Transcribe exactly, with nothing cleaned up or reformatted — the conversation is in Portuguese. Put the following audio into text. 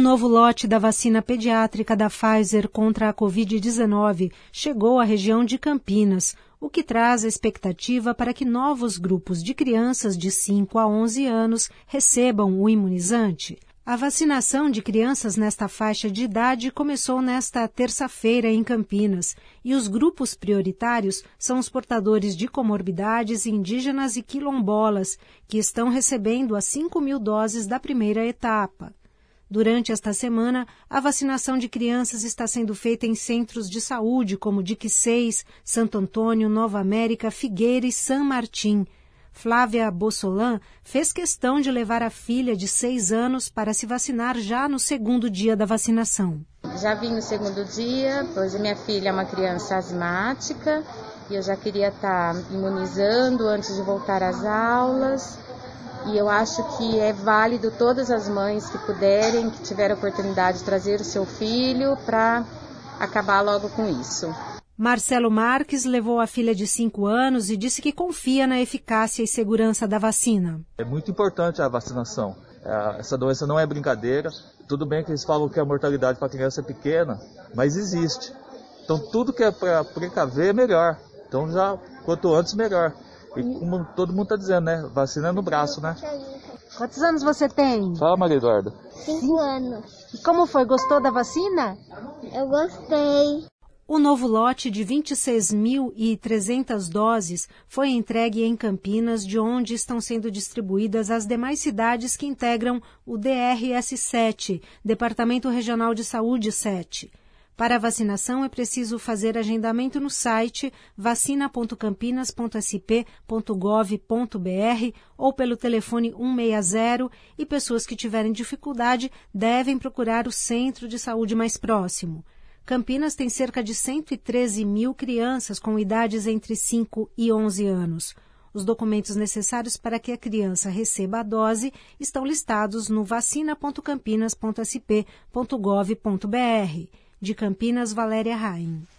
novo lote da vacina pediátrica da Pfizer contra a covid dezenove chegou à região de Campinas, o que traz a expectativa para que novos grupos de crianças de cinco a onze anos recebam o imunizante. A vacinação de crianças nesta faixa de idade começou nesta terça-feira em Campinas, e os grupos prioritários são os portadores de comorbidades indígenas e quilombolas, que estão recebendo as cinco mil doses da primeira etapa. Durante esta semana, a vacinação de crianças está sendo feita em centros de saúde como Dique-Seis, Santo Antônio, Nova América, Figueira e San Martín. Flávia Bossolan fez questão de levar a filha de seis anos para se vacinar já no segundo dia da vacinação. Já vim no segundo dia, pois a minha filha é uma criança asmática e eu já queria estar imunizando antes de voltar às aulas. E eu acho que é válido todas as mães que puderem, que tiverem a oportunidade de trazer o seu filho para acabar logo com isso. Marcelo Marques levou a filha de cinco anos e disse que confia na eficácia e segurança da vacina. É muito importante a vacinação. Essa doença não é brincadeira. Tudo bem que eles falam que a mortalidade para a criança é pequena, mas existe. Então tudo que é para precaver é melhor. Então já quanto antes melhor. E como todo mundo está dizendo, né? Vacina é no braço, né? Quantos anos você tem? Fala, Maria Eduarda. Cinco anos. E como foi? Gostou da vacina? Eu gostei. O novo lote de vinte e seis mil e trezentas doses foi entregue em Campinas, de onde estão sendo distribuídas as demais cidades que integram o D R S sete, Departamento Regional de Saúde sete. Para a vacinação é preciso fazer agendamento no site vacina ponto campinas ponto s p ponto gov ponto b r ou pelo telefone cento e sessenta e pessoas que tiverem dificuldade devem procurar o centro de saúde mais próximo. Campinas tem cerca de cento e treze mil crianças com idades entre cinco e onze anos. Os documentos necessários para que a criança receba a dose estão listados no vacina ponto campinas ponto s p ponto gov ponto b r. De Campinas, Valéria Raim.